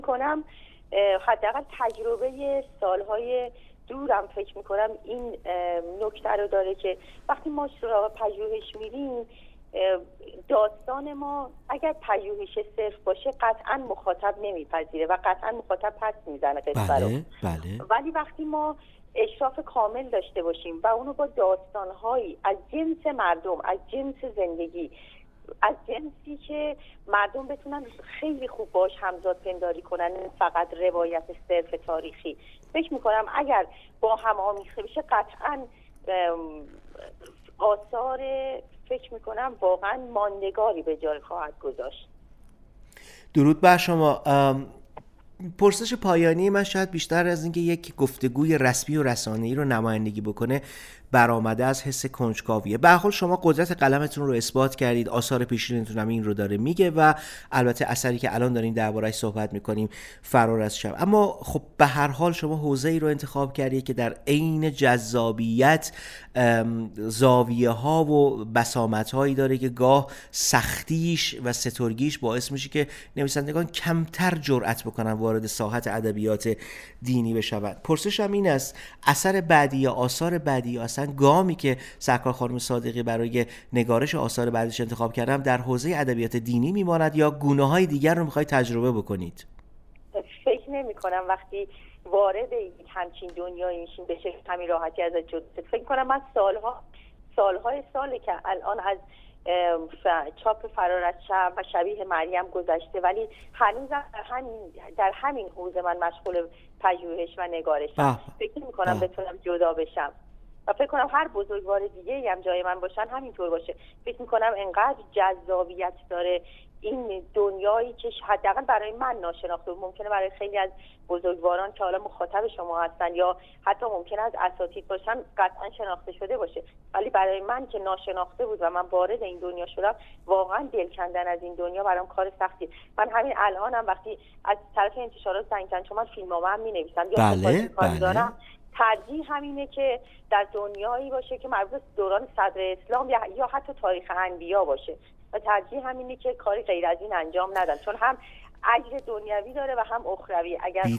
کنم حداقل تجربه سالهای دورم فکر میکنم این نکته رو داره که وقتی ما سراغ پژوهش میریم، داستان ما اگر پژوهش صرف باشه قطعا مخاطب نمیپذیره و قطعا مخاطب پس میزنه قصه رو. بله. ولی وقتی ما اشراف کامل داشته باشیم و اونو با داستانهایی از جنس مردم، از جنس زندگی، از جنسی که مردم بتونن خیلی خوب باش همزاد پنداری کنن، فقط روایت صرف تاریخی، فکر میکنم اگر با هم آمیخته بشه قطعا آثار فکر میکنم واقعا ماندگاری به جای خواهد گذاشت. درود بر شما. پرسش پایانی من شاید بیشتر از اینکه یک گفتگوی رسمی و رسانه‌ای رو نمایندگی بکنه برآمده از حس کنجکاویه. به هر حال شما قدرت قلمتون رو اثبات کردید، آثار پیشینتون هم این رو داره میگه و البته اثری که الان دارین درباره‌اش صحبت میکنیم فرار از شب. اما خب به هر حال شما حوزه‌ای رو انتخاب کردید که در عین جذابیت زاویه‌ها و بسامدهایی داره که گاه سختیش و سترگیش باعث میشه که نویسندگان کمتر جرأت بکنن وارد ساحت ادبیات دینی بشوند. پرسشم این است: اثر بعدی یا آثار بعدی یا اصلا گامی که سرکار خانم صادقی برای نگارش آثار بعدیش انتخاب کردن در حوزه ادبیات دینی میماند یا گونه‌های دیگر رو می‌خواید تجربه بکنید؟ فکر نمی‌کنم وقتی وارد همچین دنیایی میشین بشه همین راحتی ازش جدا. فکر کنم من ساله که الان از چاپ فرار از شب و شبیه مریم گذشته، ولی هنوزم در همین حوزه من مشغول پژوهش و نگارشم. فکر نمی‌کنم بتونم جدا بشم و فکر کنم هر بزرگوار دیگه‌ای هم جای من باشن همینطور باشه. فکر می‌کنم انقدر جذابیت داره این دنیایی که حداقل برای من ناشناخته، ممکنه برای خیلی از بزرگواران که حالا مخاطب شما هستن یا حتی ممکنه از اساتید باشن قطعا شناخته شده باشه، ولی برای من که ناشناخته بود و من وارد این دنیا شدم، واقعا دل کندن از این دنیا برام کار سختی. من همین الانم وقتی از طرف انتشارات زنگ زدن، چون من فیلمنامه هم می‌نویسم یا کاری دارم، ترجیح همینه که در دنیایی باشه که مربوط به دوران صدر اسلام یا حتی تاریخ انبیا باشه و ترجیح همینه که کاری غیر از این انجام ندن، چون هم اجر دنیوی داره و هم اخروی. اگر